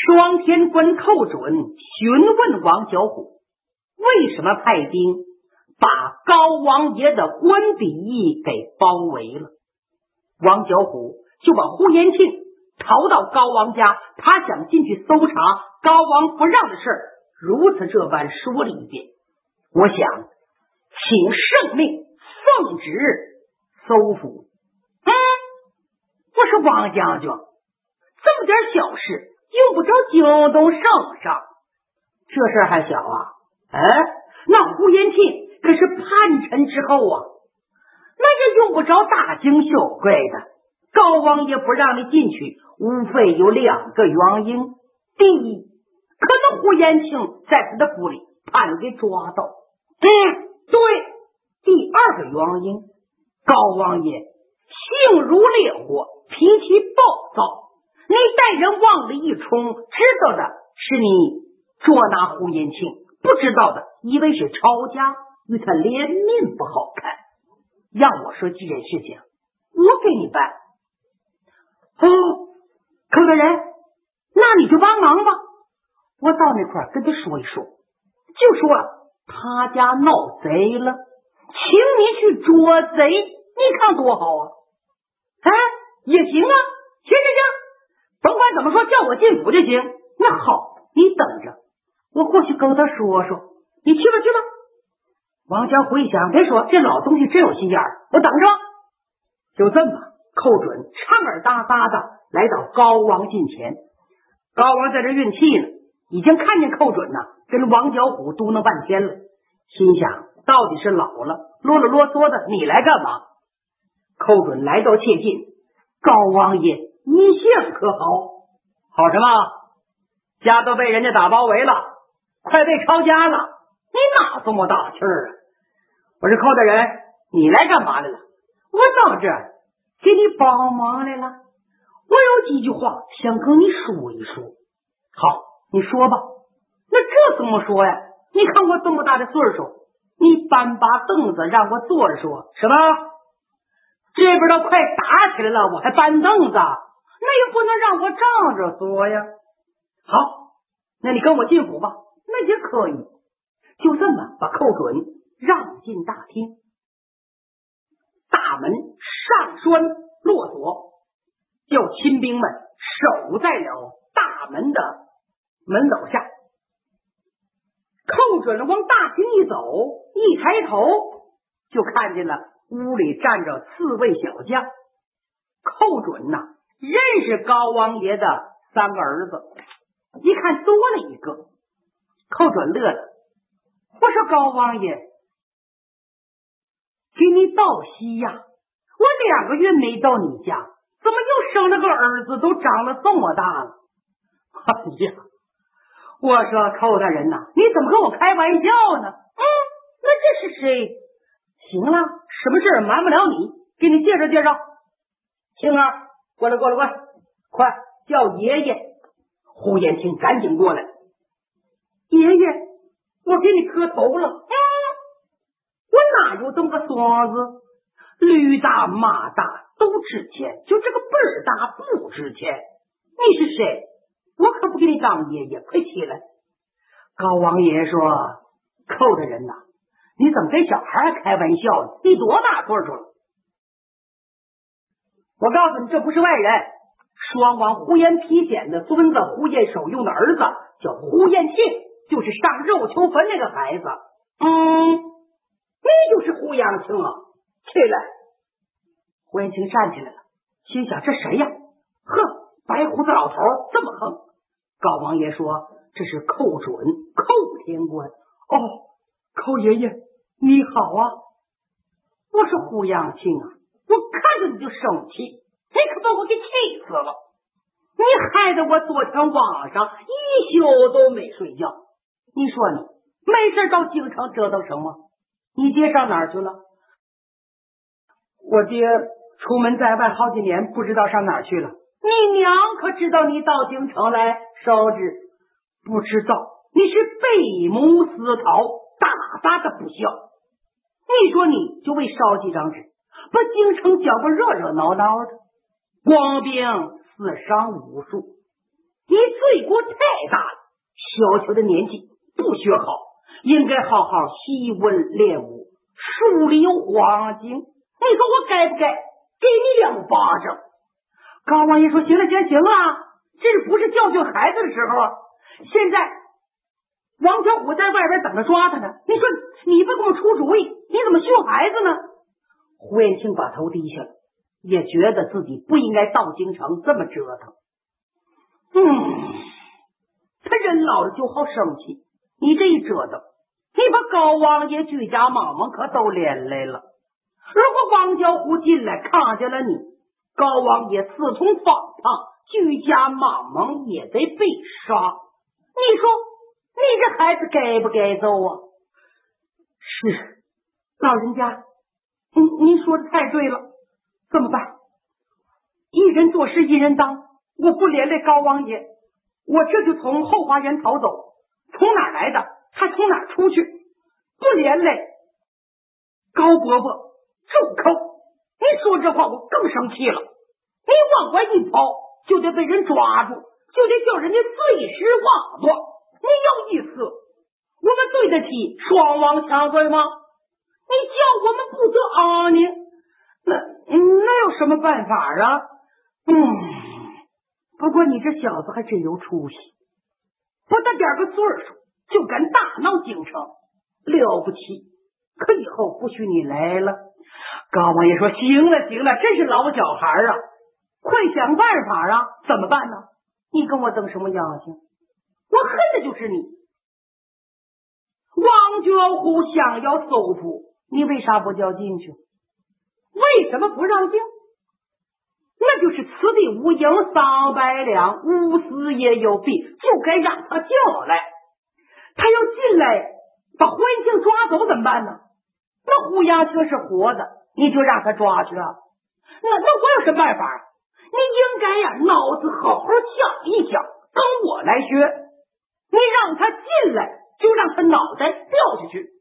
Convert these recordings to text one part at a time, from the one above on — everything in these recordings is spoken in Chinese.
双天官寇准询问王小虎，为什么派兵把高王爷的官邸给包围了？王小虎就把呼延庆逃到高王家，他想进去搜查高王不让的事如此这般说了一遍。我想请圣命奉旨搜捕。我说王将军，这么点小事用不着惊动圣上，这事还小啊？那呼延庆可是叛臣之后啊，那也用不着大惊小怪的。高王爷不让你进去，无非有2个原因。第一，可能呼延庆在他的府里把你给抓到。对。第2个原因，高王爷性如烈火，脾气暴躁，你带人往里一冲，知道的是你捉拿呼延庆，不知道的以为是抄家，与他连命不好看。让我说这件事情，我给你办。寇大人，那你就帮忙吧。我到那块跟他说一说，就说他家闹贼了，请你去捉贼，你看多好啊！也行啊，行，甭管怎么说，叫我进府就行。那好，你等着，我过去跟他说说。你去吧。王家回想，别说这老东西真有心眼儿，我等着。就这么，寇准唱耳搭搭的来到高王近前。高王在这运气呢，已经看见寇准跟王小虎嘟囔半天了，心想到底是老了，啰里啰嗦的，你来干嘛？寇准来到切近，高王爷一向可好？好什么？家都被人家打包围了，快被抄家了，你哪这么大气儿啊？我说寇大人，你来干嘛来了？我到这儿给你帮忙来了，我有几句话想跟你说一说。好，你说吧。那这怎么说呀？你看我这么大的岁数，你搬把凳子让我坐着说什么？这边都快打起来了，我还搬凳子，那也不能让我站着说呀。好，那你跟我进府吧。那也可以。就这么把寇准让进大厅，大门上栓落锁，叫亲兵们守在了大门的门楼下。寇准往大厅一走，一抬头就看见了屋里站着4位小将。寇准认识高王爷的3个儿子，一看多了一个，寇准乐了。我说高王爷，给你道喜呀！我2个月没到你家，怎么又生了个儿子，都长了这么大了？哎呀，我说寇大人你怎么跟我开玩笑呢？那这是谁？行了，什么事瞒不了你，给你介绍介绍。青儿，过来，快叫爷爷。呼延庆赶紧过来。爷爷，我给你磕头了。我哪有这么个孙子？驴大马大都值钱，就这个辈儿大不值钱。你是谁？我可不给你当爷爷，快起来。高王爷说，寇大人你怎么跟小孩开玩笑呢？你多大岁数了？我告诉你，这不是外人，双王呼延丕显的孙子，呼延守用的儿子叫呼延庆，就是上肉球坟那个孩子。你就是呼延庆啊！起来！呼延庆站起来了，心想这谁呀？白胡子老头这么横。高王爷说，这是寇准，寇天官。寇爷爷你好啊！我说呼延庆我看着你就生气，你可把我给气死了！你害得我昨天晚上一宿都没睡觉。你说你没事到京城折腾什么？你爹上哪儿去了？我爹出门在外好几年，不知道上哪儿去了。你娘可知道你到京城来烧纸？不知道。你是背母私逃，大大的不孝。你说你就为烧几张纸，把京城搅个热热闹闹的，官兵死伤无数。 你罪过太大了，小小的年纪不学好，应该好好习文练武，树立黄景。你说我该不该给你2巴掌？高王爷说行了行了，这不是教训孩子的时候啊！现在王小虎在外边等着抓他呢，你说你不给我出主意，你怎么训孩子呢？胡延庆把头低下了，也觉得自己不应该到京城这么折腾。他人老了就好生气，你这一折腾，你把高王爷居家莽莽可都连累了。如果王小虎进来看见了你，高王爷自从方旁，居家莽莽也得被杀。你说你这孩子该不该走啊？是，老人家，您说的太对了，怎么办？一人做事一人当，我不连累高王爷，我这就从后花园逃走，从哪来的还从哪出去，不连累高伯伯。住口！你说这话我更生气了，你往外一跑就得被人抓住，就得叫人家碎尸瓦断，你有意思？我们对得起双王强罪吗？你叫我们不得安宁，那有什么办法啊？不过你这小子还真有出息，不大点个岁数就敢大闹京城，了不起！可以后不许你来了。高王爷说行了，真是老小孩啊，快想办法啊！怎么办呢？你跟我瞪什么样子？我恨的就是你。王觉虎想要搜捕你，为啥不叫进去？为什么不让进？那就是此地无银300两，无私也有弊，就该让他叫来。他要进来把胡延庆抓走怎么办呢？那胡延庆是活的，你就让他抓去啊？那我有什么办法？你应该呀，脑子好好想一想，跟我来学。你让他进来，就让他脑袋掉下去。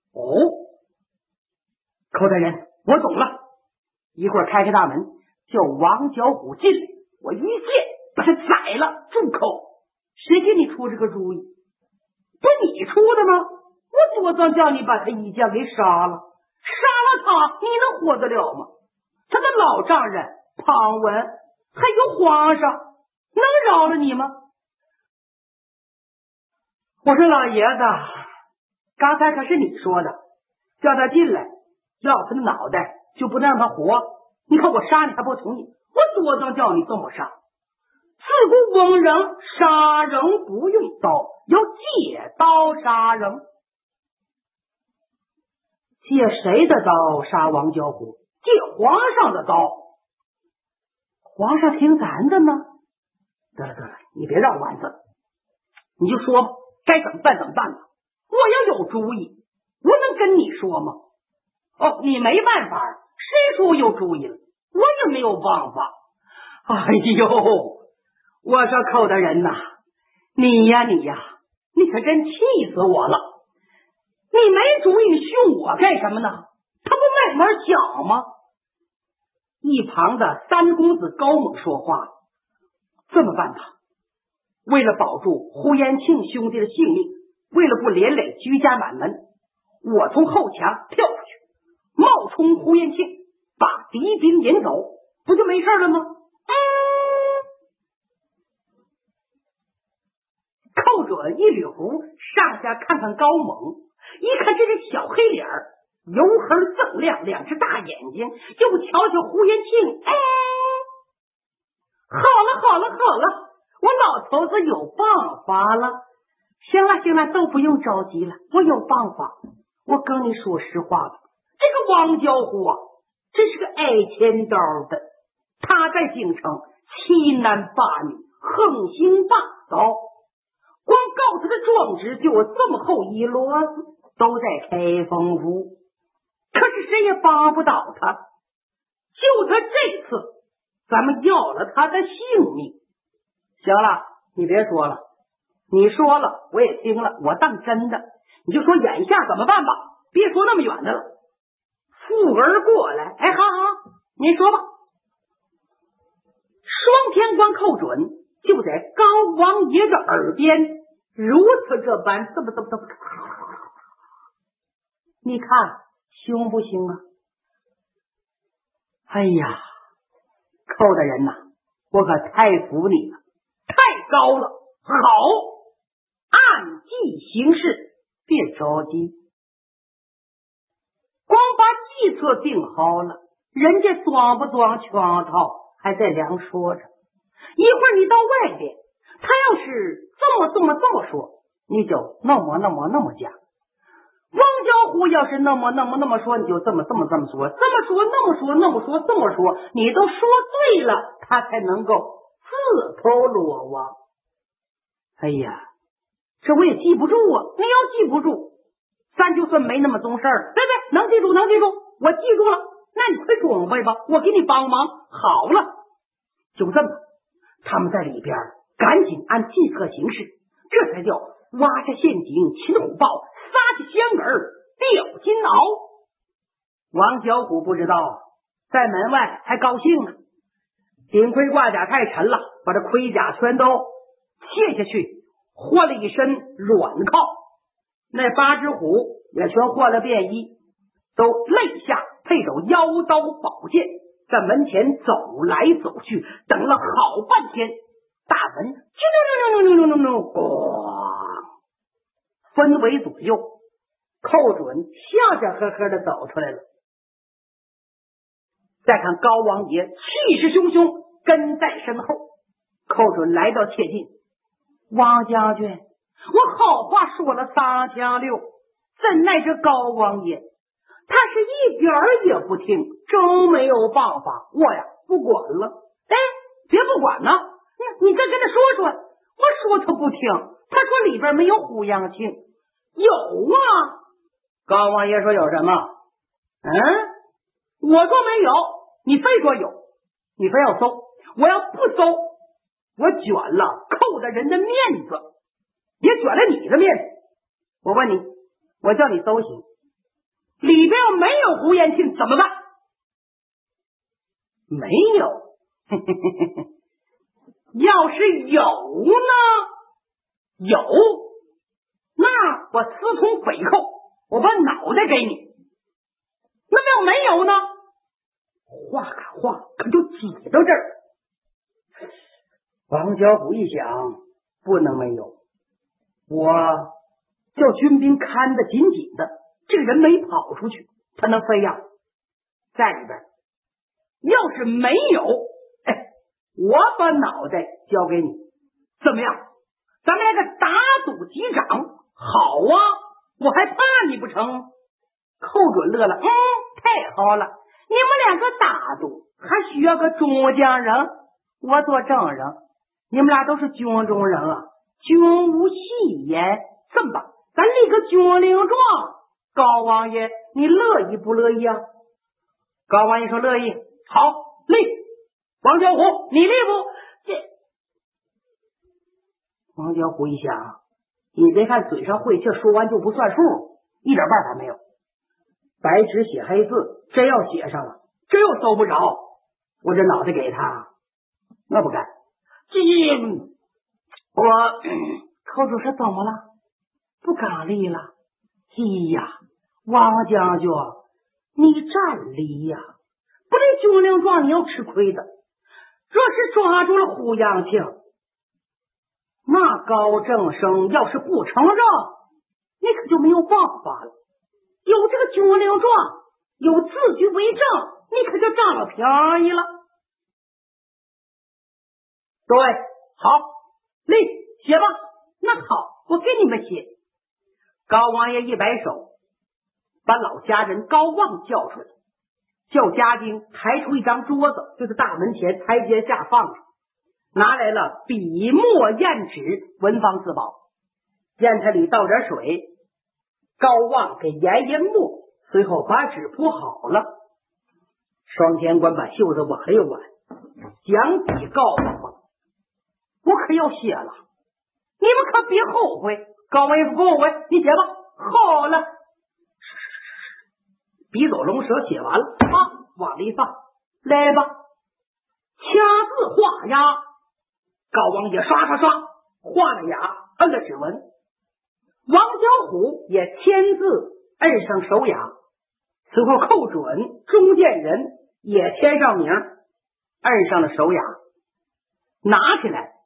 寇大人，我懂了。一会儿开大门，叫王小虎进来，我一剑把他宰了。住口！谁给你出这个主意？不你出的吗？我多早叫你把他一家给杀了，杀了他，你能活得了吗？他的老丈人庞文，还有皇上，能饶了你吗？我说老爷子，刚才可是你说的，叫他进来，要他的脑袋，就不能让他活。你看我杀你还不同意，我多早叫你这么杀？自古文人杀人不用刀，要借刀杀人。借谁的刀杀王小虎？借皇上的刀。皇上听咱的吗？得了，你别绕弯子，你就说吧，该怎么办怎么办吧。我要有主意，我能跟你说吗？你没办法，谁说我有主意了？我也没有办法。哎呦，我说寇大人呐，你呀，你可真气死我了！你没主意，你训我干什么呢？他不慢慢讲吗？一旁的三公子高猛说话，这么办吧，为了保住胡延庆兄弟的性命，为了不连累居家满门，我从后墙跳出去，冒充胡延庆，把敌兵引走，不就没事了吗？寇准一捋胡，上下看看高猛，一看这是小黑脸儿，油黑锃亮，两只大眼睛，又瞧瞧胡延庆，好了，我老头子有办法了。行了，都不用着急了，我有办法。我跟你说实话吧，这个王小虎啊，真是个爱钱刀的，他在京城欺男霸女，横行霸道，光告他的状纸就有这么厚一摞子，都在开封府，可是谁也帮不到他。就他这次，咱们要了他的性命。行了，你别说了，你说了我也听了，我当真的。你就说眼下怎么办吧，别说那么远的了。富儿过来，好，您说吧。双天官寇准就在高王爷的耳边如此这般，怎么，你看凶不凶啊？哎呀，寇大人呐，我可太服你了，太高了。好，按计行事，别着急。光把计策定好了，人家装不装圈套还在两说着。一会儿你到外边，他要是这么说，你就那么讲。王小虎要是那么说，你就这么说，这么说，你都说对了，他才能够自投罗网。哎呀，这我也记不住啊！你要记不住，咱就算没那么懂事儿，对不对？能记住，我记住了。那你快准备吧，我给你帮忙。好了，就这么，他们在里边赶紧按计策行事，这才叫挖下陷阱，擒虎豹，撒下香饵，钓金鳌。王小虎不知道，在门外还高兴呢，顶盔挂甲太沉了，把这盔甲全都卸下去，换了一身软靠。那8只虎也全换了便衣，都肋下配着腰刀宝剑，在门前走来走去，等了好半天，大门分为左右，寇准笑呵呵的走出来了。再看高王爷气势汹汹跟在身后，寇准来到切近，王将军，我好话说了3腔6，怎奈这高王爷他是一点儿也不听，真没有办法，我呀不管了。哎，别不管呢，你再跟他说，我说他不听，他说里边没有虎阳庆。有啊，高王爷说有什么？我说没有，你非说有，你非要搜，我要不搜，我卷了寇大人的面子，也卷了你的面子。我问你，我叫你搜行，里边要没有胡延庆怎么办？没有，要是有呢？有，那我私通匪寇，我把脑袋给你。那要没有呢？话可就挤到这儿。王小虎一想，不能没有，我叫军兵看得紧紧的，这个人没跑出去，他能飞呀？在里边。要是没有，我把脑袋交给你，怎么样？咱们来个打赌击掌。好啊，我还怕你不成？寇准乐了，太好了，你们2个打赌还需要个中将人，我做证人，你们俩都是军中人啊，军无戏言。这么办，咱立个军令状，高王爷你乐意不乐意啊？高王爷说乐意。好，立。王小虎你立不？王小虎一想，你别看嘴上会气，说完就不算数，一点办法没有。白纸写黑字，真要写上了，这又搜不着，我这脑袋给他，那不干。寇主是怎么了？不敢立了。呀，王将军，你站立呀，不立军令状你要吃亏的。若是抓住了胡阳庆，那高正生要是不承认，你可就没有办法了。有这个军令状，有字据为证，你可就占了便宜了。各位，好，立，写吧。那好，我给你们写。高王爷一摆手，把老家人高望叫出来，叫家丁抬出一张桌子，就在大门前台阶下放着，拿来了笔墨砚纸，文房四宝，砚台里倒点水，高望给研研墨，随后把纸铺好了。双天官把袖子挽了又挽，讲笔告诉我，我可要写了，你们可别后悔。高王爷不后悔，你写吧。好了，笔走龙蛇写完了，往里一放，来吧，掐字画押， 高王爷刷刷刷画了押，摁了指纹。王小虎也签字摁上手押，此后寇准、钟建仁也签上名，摁上了手押，拿起来。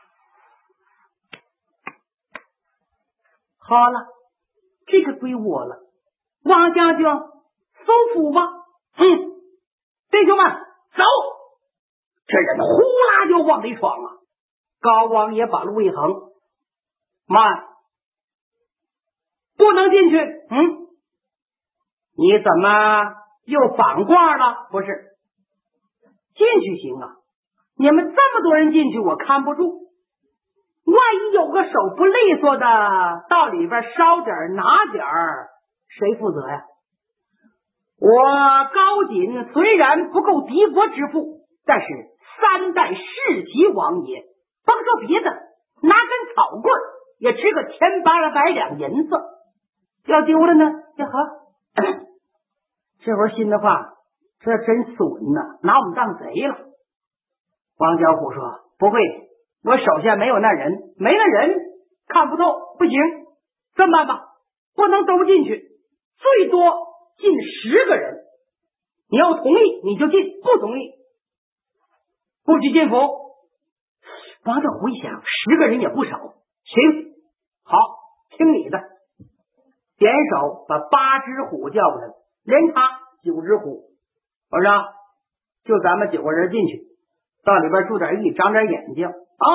好了，这个归我了。王将军，收府吧。弟兄们，走！这人呼啦就往里闯了。高王爷把路一横，慢，不能进去。你怎么又反挂了？不是，进去行啊，你们这么多人进去，我看不住。万一有个手不利索的到里边烧点拿点谁负责呀？我高瑾虽然不够敌国之富，但是3代世袭王爷，甭说别的，拿根草棍也值个1800两银子。要丢了呢，这好，这会儿心的话，这真损呐，拿我们当贼了。王小虎说：“不会，我手下没有那人，没那人看不透，不行。这么办吧，不能都进去，最多进10个人。你要同意你就进，不同意不许进府。”王小虎一想，10个人也不少，行，好，听你的。点手把8只虎叫过来，连他9只虎。我说，就咱们9个人进去，到里边注点意，长点眼睛啊，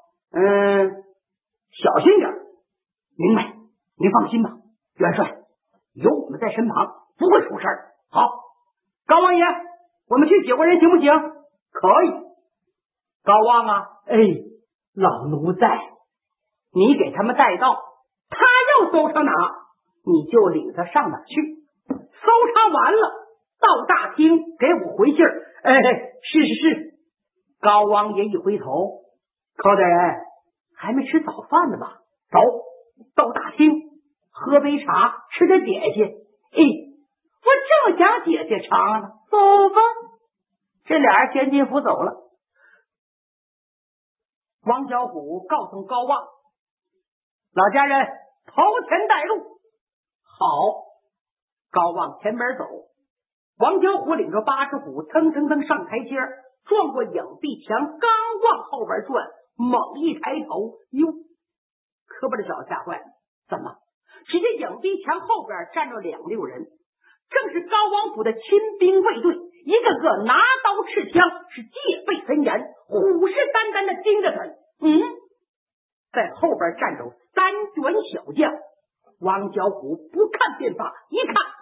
小心点。明白，您放心吧，元帅，有我们在身旁，不会出事儿。好，高王爷，我们去9个人行不行？可以。高王啊，老奴在，你给他们带到，他要搜上哪，你就领他上哪去。搜查完了，到大厅给我回信儿。是。高王爷一回头，寇大人还没吃早饭呢吧？走到大厅喝杯茶，吃点点心。我正想解解馋呢，走吧。这俩人先进府走了。王小虎告诉高望，老家人头前带路。好，高望前边走，王小虎领着8只虎腾腾腾上台阶，撞过影壁墙，刚往后边转，猛一抬头，哟，可把这小子吓坏了。怎么？只见影壁墙后边站着2溜人，正是高王府的亲兵卫队，一个个拿刀持枪，是戒备森严，虎视眈眈的盯着他。在后边站着3员小将。王小虎不看便罢，一看